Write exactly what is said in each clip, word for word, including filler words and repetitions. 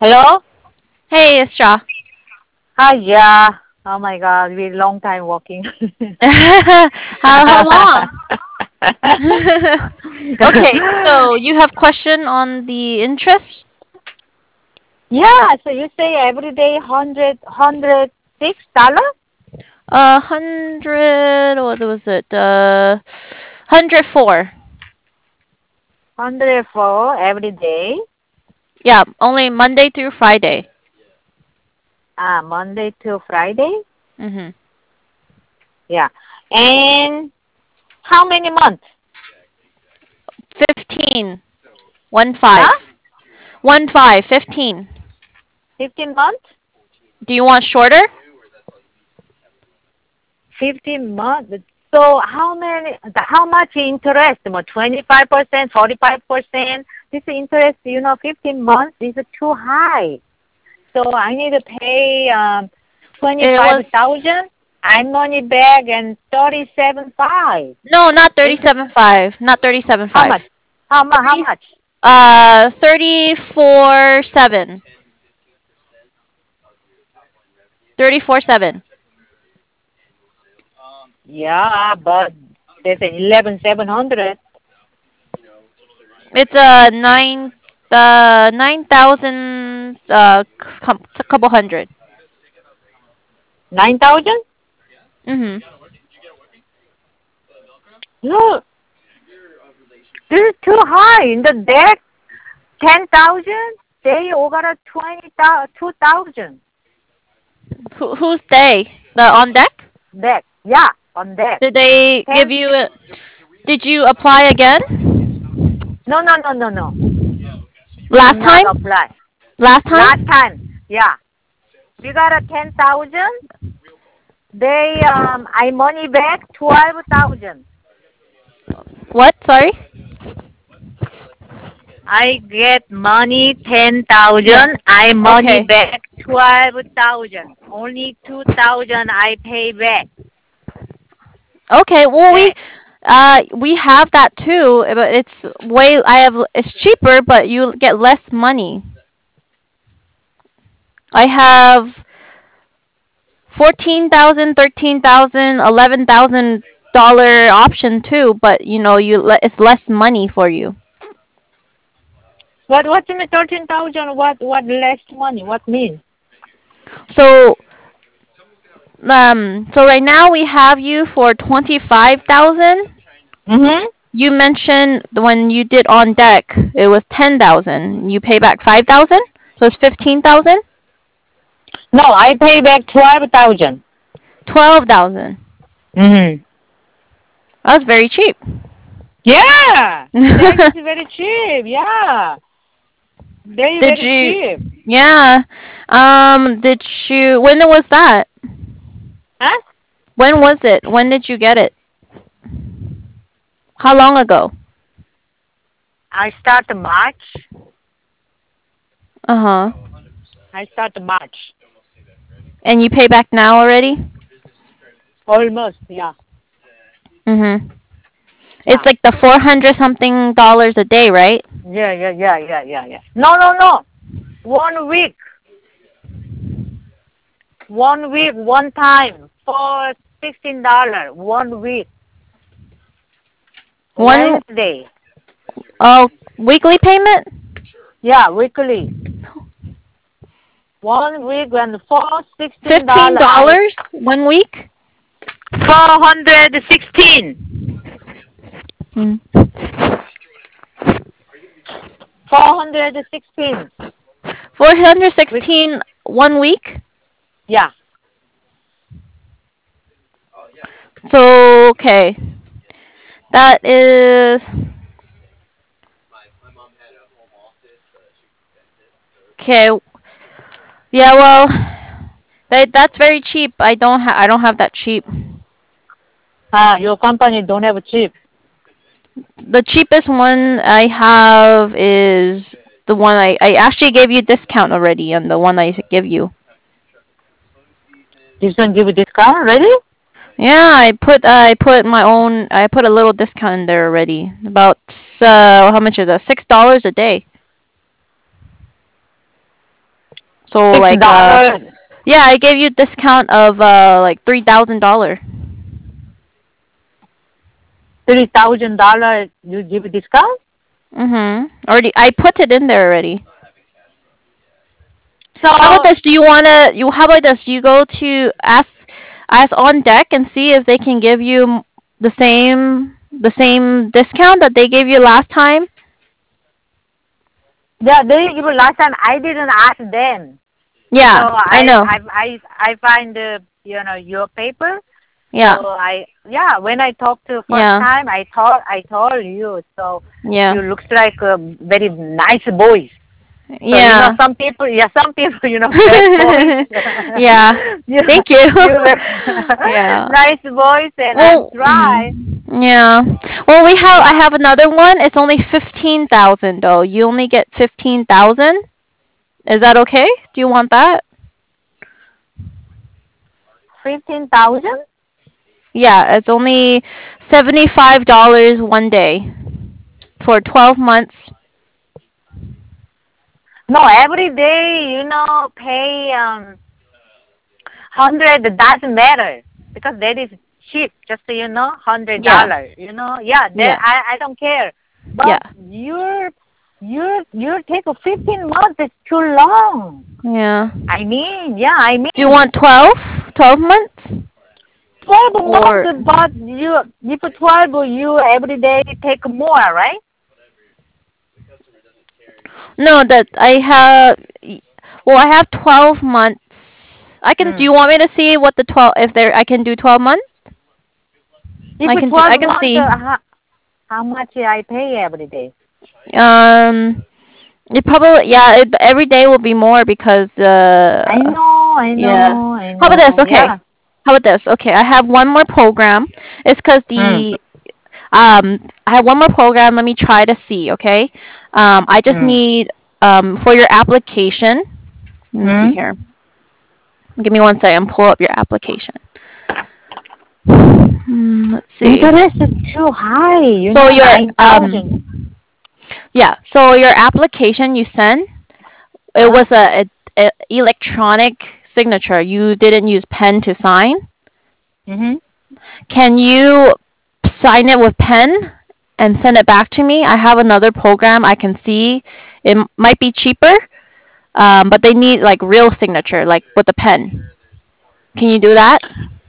Hello? Hey, it's Shaw. Hi, yeah. Oh my God, we long time walking. how how long? Okay, so you have question on the interest? Yeah, so you say every day hundred hundred six dollar? Uh, hundred. What was it? Uh, hundred four. Hundred four every day. Yeah, only Monday through Friday. Ah, Monday to Friday. Mhm. Yeah. And how many months? Fifteen. One Huh? five. One five. Fifteen. Fifteen months? Do you want shorter? Fifteen months. So how many? the- How much interest? Twenty five percent, forty five percent. This interest, you know, fifteen months is too high. So I need to pay um, twenty It five was thousand. I money back and thirty seven five. no, not thirty Is it seven five. Not thirty seven how much? five. How much? How Thirty. much? Uh, thirty four seven. Thirty four seven. Yeah, but there's an eleven seven hundred. It's a nine uh nine thousand uh com- a couple hundred. Nine thousand? Mhm. Look, this is too high. In the deck, ten thousand. They over twenty two thousand. Who who's they? The on deck? Deck, yeah, on deck. Did they give Ten. you a, did you apply again? No, no, no, no, no. Last I'm not time? apply. Last time? Last time, yeah, we got a ten thousand. They um I money back twelve thousand. What? Sorry? I get money ten Yeah. thousand. I money Okay. back twelve thousand. Only two thousand I pay back. Okay. Well, we Back. uh we have that too, but it's way I have it's cheaper, but you get less money. I have fourteen thousand, thirteen thousand, eleven thousand dollar option too, but you know you le- it's less money for you. What what's in the thirteen thousand? What what less money? What mean? So um so right now we have you for twenty five thousand. Mhm. You mentioned when you did on deck it was ten thousand. You pay back five thousand, so it's fifteen thousand. No, I pay back twelve thousand. Twelve thousand. Mhm. That's very cheap. Yeah, that is very cheap. Yeah, very Did very you? cheap. Yeah. Um. Did you? When was that? Huh? When was it? When did you get it? How long ago? I start March. Uh huh. I start March. And you pay back now already? Almost. Yeah. Mhm. It's Yeah. like the four hundred something dollars a day, right? Yeah, yeah, yeah, yeah, yeah, yeah. No, no, no. One week, one week, one time for sixteen dollar. One week, One Wednesday. oh weekly payment? Yeah, weekly. One week and for sixteen Fifteen dollar. I dollars one week? four hundred sixteen. Mm. Four hundred sixteen. Four hundred Week. sixteen one week. Yeah. So okay, that is okay. Yeah, well, that that's very cheap. I don't ha- I don't have that cheap. Ah, your company don't have cheap. The cheapest one I have is the one I, I actually gave you discount already on the one I give you. This one give a discount, really? Yeah, I put I put my own I put a little discount in there already. About uh how much is that? Six dollars a day. So Six like uh dollars, yeah, I gave you discount of uh like three thousand dollar. three thousand dollars. You give a discount? Mhm. Already, I put it in there already. How about So this? Do you wanna you? How about this? You go to ask ask on deck and see if they can give you m- the same the same discount that they gave you last time. yeah, they even last time I didn't ask them. So Yeah, I I know. I I I find the you know your paper. So Yeah, I yeah when I talked to first yeah, time I told I told you so yeah, you looks like a very nice boy. So you know yeah. some people, yeah, some people, you know, bad boys. Yeah. you Thank you. you Yeah. nice boys, and I'm Well, try. mm, yeah. Well, we have I Yeah, have another one. It's only fifteen thousand though. You only get fifteen thousand. Is that okay? Do you want that? fifteen thousand. Yeah, it's only seventy five dollars one day for twelve months. No, every day, you know, pay um hundred doesn't matter because that is cheap. Just so you know, hundred Yeah, dollar. You know, yeah, that yeah, I I don't care. yeah, But you're you're you take a fifteen months. It's too long. yeah. I mean, yeah, I Do you mean. want twelve? twelve months? twelve Or months, but you, if twelve, you every day take more, right? no, that I have well, I have twelve months. I can do Mm. you want me to see what the twelve if there I can do twelve months? If I can do twelve I can months, see. uh, how, how much I pay every day? Um it probably yeah, it, every day will be more because uh I know, I yeah. know, I How about this? know, Okay. yeah. How about this? Okay, I have one more program. It's cuz Mm, the um I have one more program. Let me try to see, okay? Um I just mm, need um for your application. Let me see mm. here. Give me one second. Pull up your application. Hmm, let's see. Interest is too high, you So know, your nine thousand. um yeah, so your application you sent it Huh? was a, a, a electronic signature. You didn't use pen to sign. Mm-hmm. Can you sign it with pen and send it back to me? I have another program I can see. It might be cheaper, um, but they need like real signature, like with a pen. Can you do that?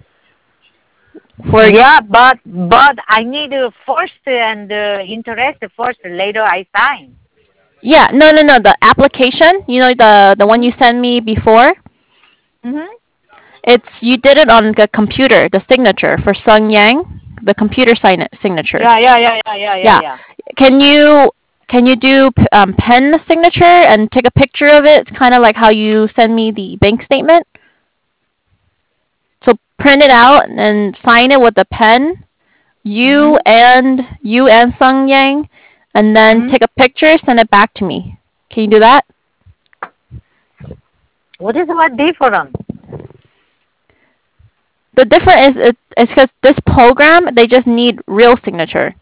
For Yeah, but but I need uh, first and uh, interest first. Later I sign. yeah, no, no, no. The application, you know, the the one Mm-hmm. you sent me before. Mm-hmm. It's you did it on the computer, the signature for Sung Yang, the computer sign signature. Yeah, yeah, yeah, yeah, yeah, yeah, Yeah. yeah. Can you can you do um, pen signature and take a picture of it? It's kind of like how you send me the bank statement. So print it out and sign it with a pen. You Mm-hmm. and you and Sung Yang, and then Mm-hmm. take a picture, send it back to me. Can you do that? What is what different? The difference is it, it's because this program they just need real signature.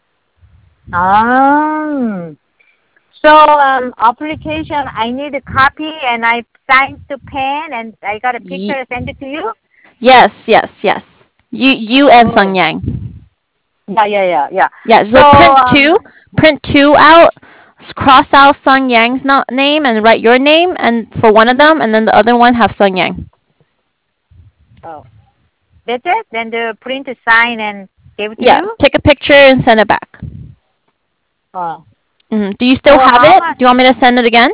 Um, so um, application, I need a copy and I signed the pen and I got a picture Y- and send it to you. yes, yes, yes. You you and Sung Oh, Yang. yeah, yeah, yeah, yeah. Yeah, So so print um, two, print two out, cross out Sung Yang's no- name and write your name and for one of mhm. them, and then the other one have Sung Yang. Oh, that's it. Then the print, sign, and give it to Yeah, you. take a picture and send it back. Oh, hmm Do you so still have how it? Do much you want me to send it again?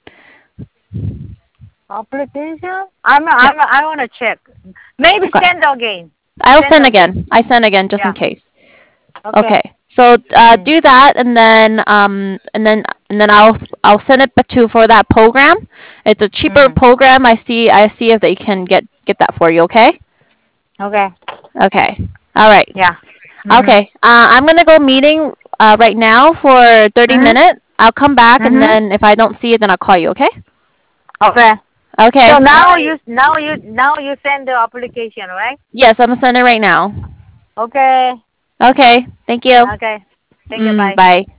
application? I'm Yeah. I'm I want to check. Maybe Okay. send again. I'll Send send again. again. I send again just in Yeah. case. Okay. Okay. So uh, Mm. do that, and then um, and then and then I'll I'll send it back to for that program. It's a cheaper Mm. program. I see I see if they can get get that for you. Okay. Okay. Okay. All right. Yeah. Mhm. Okay. Uh, I'm gonna go meeting uh, right now for thirty Mhm. minutes. I'll come back, and Mhm. then if I don't see it, then I'll call you. Okay. Okay. Okay. So All now right. you now you now you send the application, right? Yes, I'm gonna send it right now. Okay. Okay. Thank you. Okay. Thank you. Mm, Bye. bye.